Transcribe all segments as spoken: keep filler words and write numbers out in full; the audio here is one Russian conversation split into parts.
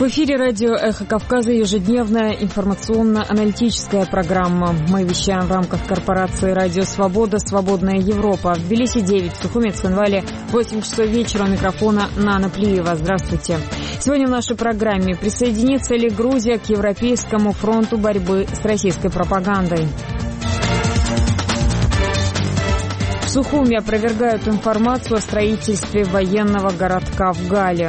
В эфире радио «Эхо Кавказа» ежедневная информационно-аналитическая программа. Мы вещаем в рамках корпорации «Радио Свобода», «Свободная Европа». В Тбилиси девять, в Сухуме, Цхинвале восемь часов вечера. У микрофона Нана Плиева. Здравствуйте. Сегодня в нашей программе: присоединится ли Грузия к Европейскому фронту борьбы с российской пропагандой? В Сухуме опровергают информацию о строительстве военного городка в Гале.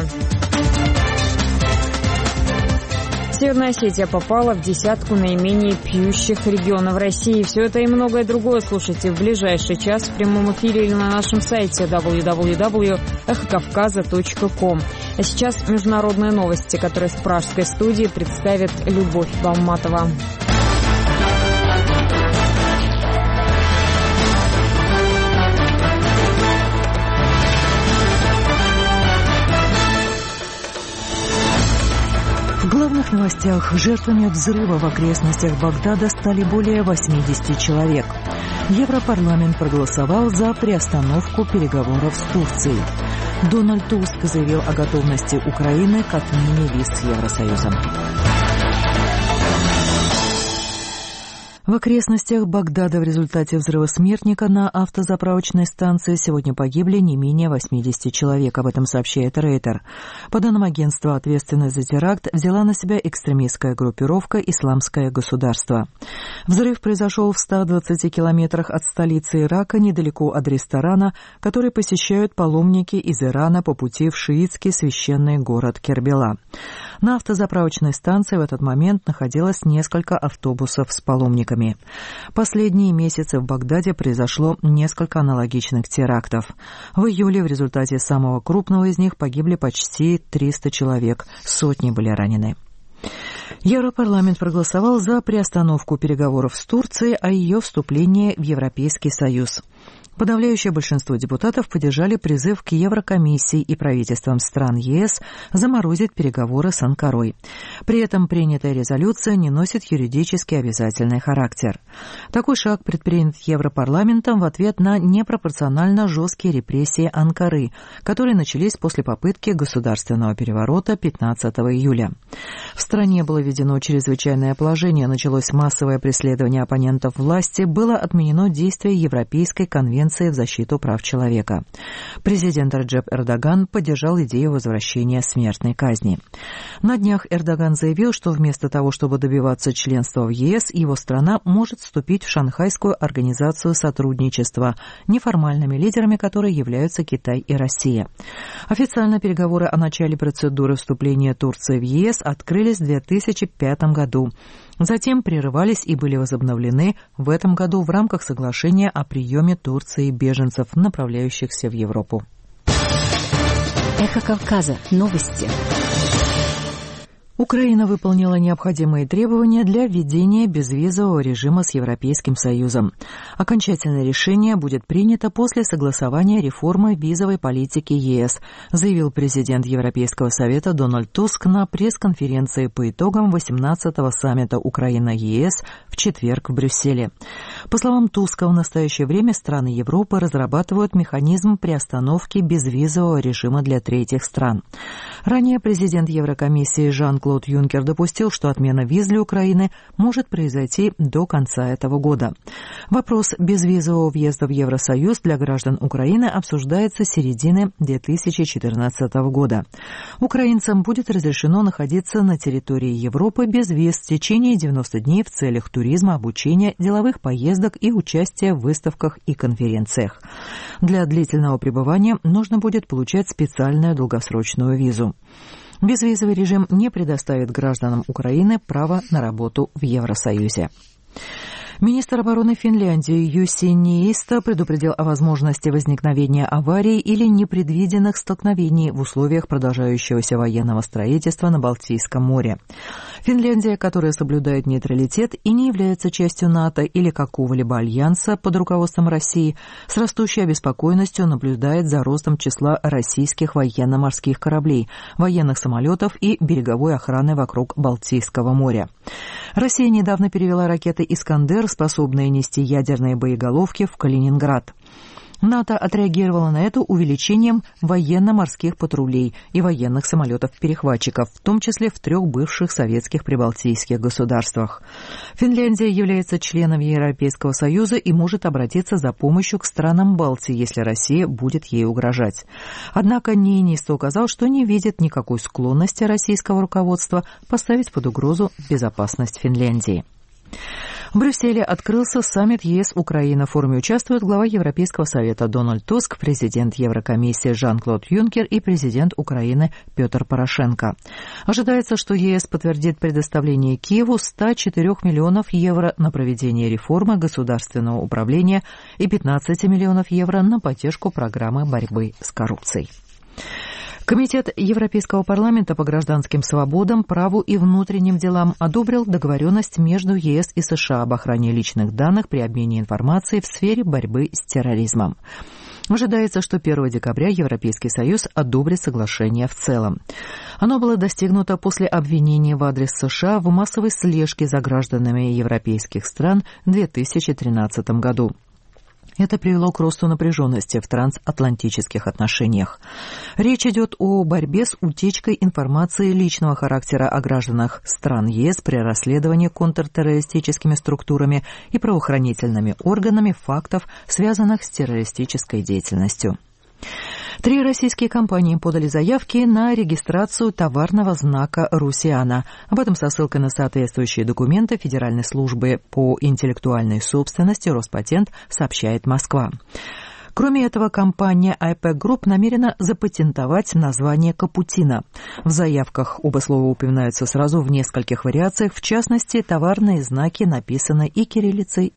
Северная Осетия попала в десятку наименее пьющих регионов России. Все это и многое другое слушайте в ближайший час в прямом эфире или на нашем сайте дабл ю дабл ю дабл ю точка эхо кавказа точка ком. А сейчас международные новости, которые с пражской студии представит Любовь Балматова. В главных новостях: жертвами взрыва в окрестностях Багдада стали более восьмидесяти человек. Европарламент проголосовал за приостановку переговоров с Турцией. Дональд Туск заявил о готовности Украины к отмене виз с Евросоюзом. В окрестностях Багдада в результате взрыва смертника на автозаправочной станции сегодня погибли не менее восьмидесяти человек. Об этом сообщает Рейтер. По данным агентства, ответственность за теракт взяла на себя экстремистская группировка «Исламское государство». Взрыв произошел в ста двадцати километрах от столицы Ирака, недалеко от ресторана, который посещают паломники из Ирана по пути в шиитский священный город Кербела. На автозаправочной станции в этот момент находилось несколько автобусов с паломниками. Последние месяцы в Багдаде произошло несколько аналогичных терактов. В июле в результате самого крупного из них погибли почти триста человек, сотни были ранены. Европарламент проголосовал за приостановку переговоров с Турцией о ее вступлении в Европейский Союз. Подавляющее большинство депутатов поддержали призыв к Еврокомиссии и правительствам стран ЕС заморозить переговоры с Анкарой. При этом принятая резолюция не носит юридически обязательный характер. Такой шаг предпринят Европарламентом в ответ на непропорционально жесткие репрессии Анкары, которые начались после попытки государственного переворота пятнадцатого июля. В стране было введено чрезвычайное положение, началось массовое преследование оппонентов власти, было отменено действие Европейской конвенции в защиту прав человека. Президент Реджеп Эрдоган поддержал идею возвращения смертной казни. На днях Эрдоган заявил, что вместо того, чтобы добиваться членства в ЕС, его страна может вступить в Шанхайскую организацию сотрудничества, неформальными лидерами которой являются Китай и Россия. Официально переговоры о начале процедуры вступления Турции в ЕС открылись в две тысячи пятом году. Затем прерывались и были возобновлены в этом году в рамках соглашения о приеме Турции беженцев, направляющихся в Европу. Эхо Кавказа. Новости. Украина выполнила необходимые требования для введения безвизового режима с Европейским Союзом. Окончательное решение будет принято после согласования реформы визовой политики ЕС, заявил президент Европейского совета Дональд Туск на пресс-конференции по итогам восемнадцатого саммита Украина-ЕС в четверг в Брюсселе. По словам Туска, в настоящее время страны Европы разрабатывают механизм приостановки безвизового режима для третьих стран. Ранее президент Еврокомиссии Жан-Клод Юнкер допустил, что отмена виз для Украины может произойти до конца этого года. Вопрос безвизового въезда в Евросоюз для граждан Украины обсуждается с середины две тысячи четырнадцатого года. Украинцам будет разрешено находиться на территории Европы без виз в течение девяноста дней в целях туризма, обучения, деловых поездок и участия в выставках и конференциях. Для длительного пребывания нужно будет получать специальную долгосрочную визу. Безвизовый режим не предоставит гражданам Украины право на работу в Евросоюзе. Министр обороны Финляндии Юси Ниистö предупредил о возможности возникновения аварий или непредвиденных столкновений в условиях продолжающегося военного строительства на Балтийском море. Финляндия, которая соблюдает нейтралитет и не является частью НАТО или какого-либо альянса под руководством России, с растущей обеспокоенностью наблюдает за ростом числа российских военно-морских кораблей, военных самолетов и береговой охраны вокруг Балтийского моря. Россия недавно перевела ракеты «Искандер», способные нести ядерные боеголовки, в Калининград. НАТО отреагировало на это увеличением военно-морских патрулей и военных самолетов-перехватчиков, в том числе в трех бывших советских прибалтийских государствах. Финляндия является членом Европейского Союза и может обратиться за помощью к странам Балтии, если Россия будет ей угрожать. Однако Ниинистö указал, что не видит никакой склонности российского руководства поставить под угрозу безопасность Финляндии. В Брюсселе открылся саммит ЕС-Украина. В форуме участвуют глава Европейского совета Дональд Туск, президент Еврокомиссии Жан-Клод Юнкер и президент Украины Петр Порошенко. Ожидается, что ЕС подтвердит предоставление Киеву ста четырёх миллионов евро на проведение реформы государственного управления и пятнадцати миллионов евро на поддержку программы борьбы с коррупцией. Комитет Европейского парламента по гражданским свободам, праву и внутренним делам одобрил договоренность между ЕС и США об охране личных данных при обмене информацией в сфере борьбы с терроризмом. Ожидается, что первого декабря Европейский Союз одобрит соглашение в целом. Оно было достигнуто после обвинения в адрес США в массовой слежке за гражданами европейских стран в две тысячи тринадцатом году. Это привело к росту напряженности в трансатлантических отношениях. Речь идет о борьбе с утечкой информации личного характера о гражданах стран ЕС при расследовании контртеррористическими структурами и правоохранительными органами фактов, связанных с террористической деятельностью. Три российские компании подали заявки на регистрацию товарного знака «Русиана». Об этом со ссылкой на соответствующие документы Федеральной службы по интеллектуальной собственности Роспатент сообщает Москва. Кроме этого, компания ай пи Group намерена запатентовать название «Капучино». В заявках оба слова упоминаются сразу в нескольких вариациях, в частности, товарные знаки написаны и кириллицей,